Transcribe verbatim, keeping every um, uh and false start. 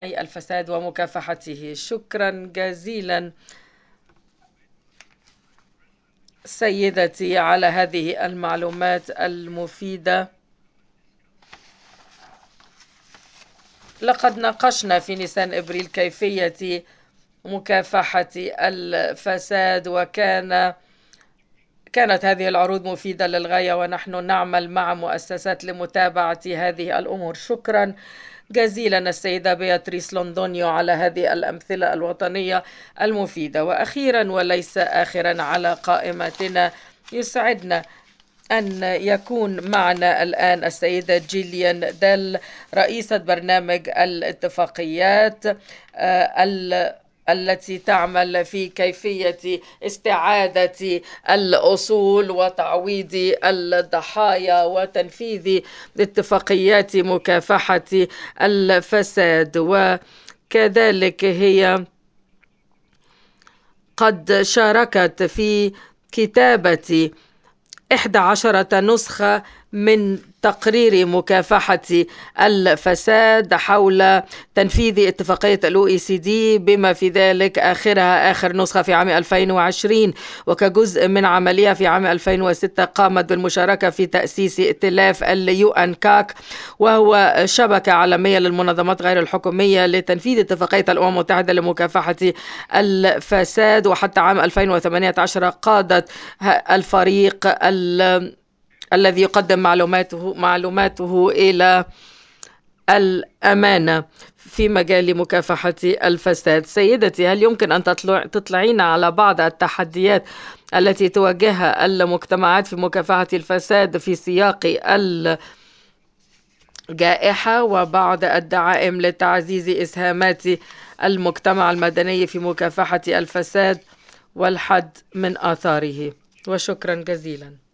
الفساد ومكافحته. شكرا جزيلا سيدتي على هذه المعلومات المفيدة. لقد ناقشنا في نيسان إبريل كيفية مكافحة الفساد، وكان كانت هذه العروض مفيدة للغاية، ونحن نعمل مع مؤسسات لمتابعة هذه الأمور. شكرا جزيلا السيدة بياتريس لوندونيو على هذه الأمثلة الوطنية المفيدة. وأخيرا وليس آخرا على قائمتنا، يسعدنا أن يكون معنا الآن السيدة جيليان ديل، رئيسة برنامج الاتفاقيات التي تعمل في كيفية استعادة الأصول وتعويض الضحايا وتنفيذ اتفاقيات مكافحة الفساد. وكذلك هي قد شاركت في كتابة إحدى عشرة نسخة من تقرير مكافحة الفساد حول تنفيذ اتفاقية الأو إي سي دي، بما في ذلك آخرها آخر نسخة في عام ألفين وعشرين. وكجزء من عملية في عام ألفين وستة قامت بالمشاركة في تأسيس ائتلاف اليو أن كاك، وهو شبكة عالمية للمنظمات غير الحكومية لتنفيذ اتفاقية الأمم المتحدة لمكافحة الفساد. وحتى عام ألفين وثمانية عشر قادت الفريق الذي يقدم معلوماته معلوماته إلى الأمانة في مجال مكافحة الفساد. سيدتي، هل يمكن أن تطلع تطلعين على بعض التحديات التي تواجهها المجتمعات في مكافحة الفساد في سياق الجائحة، وبعض الدعائم لتعزيز إسهامات المجتمع المدني في مكافحة الفساد والحد من آثاره؟ وشكرا جزيلا.